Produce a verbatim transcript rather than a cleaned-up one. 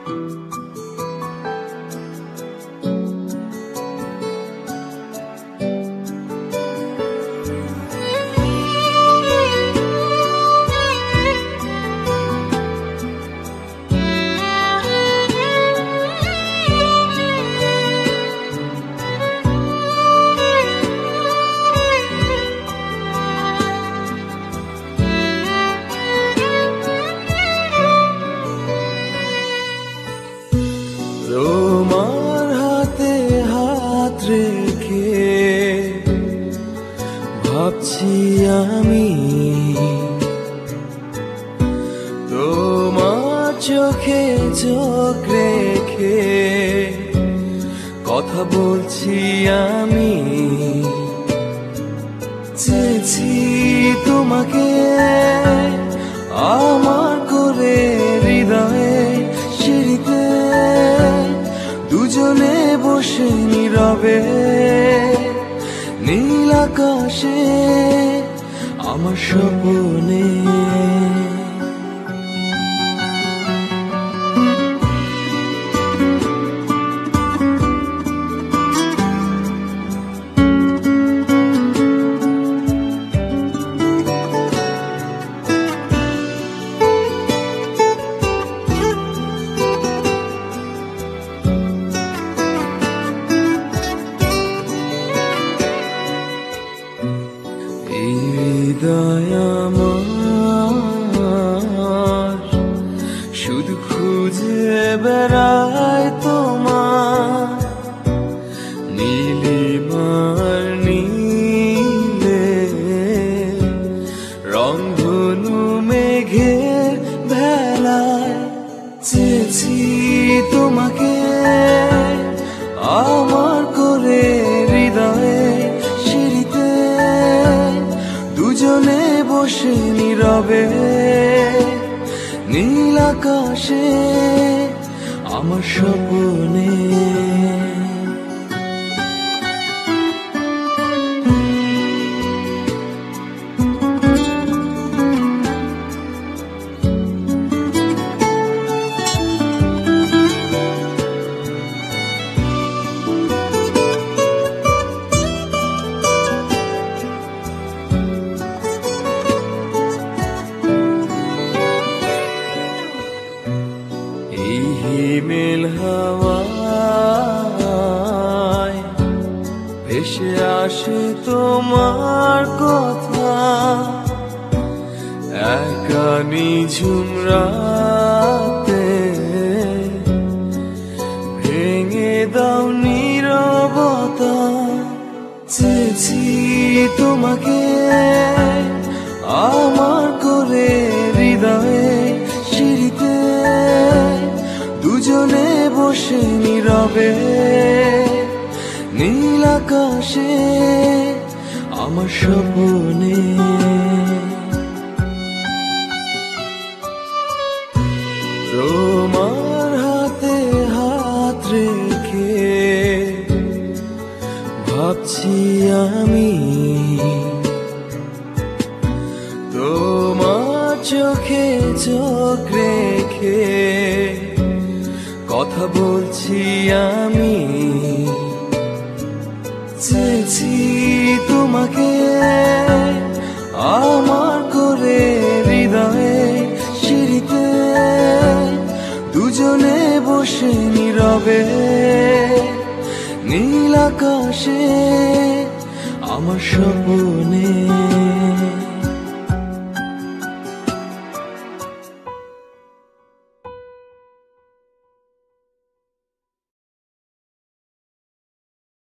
তোমার হাতে হাত রেখে ভাবছি আমি, তোমার চোখে চোখ রেখে কথা বলছি আমি। চেয়েছি তোমাকে আমার করে হৃদয়ে সিঁড়িতে, দুজনে বসে নীরবে নীল আকাশে আমার স্বপ্নে। হৃদয় আমার শুধু খুঁজে বেড়ায় তোমার, নীলিমার নীলে রংধনু মেঘের ভেলায়। চেয়েছি তোমাকে আমার করে হৃদয়ে সিঁড়িতে, দুজনে বসে নীরবে নীল আকাশে আমার স্বপ্নে। হিমেল হাওয়ায় ভেসে আসে তোমার কথা, একা নিঝুম রাতে ভেঙে দাও নীরবতা। চেয়েছি তোমাকে আমার করে হৃদয়ে সিঁড়িতে, দুজনে বসে নীরবে নীল আকাশে আমার স্বপ্নে। তোমার হাতে হাত রেখে ভাবছি আমি, তোমার চোখে চোখ রেখে কথা বলছি আমি। চেয়েছি তোমাকে আমার করে হৃদয়ে সিঁড়িতে, দুজনে বসে নীরবে নীল আকাশে আমার স্বপ্নে।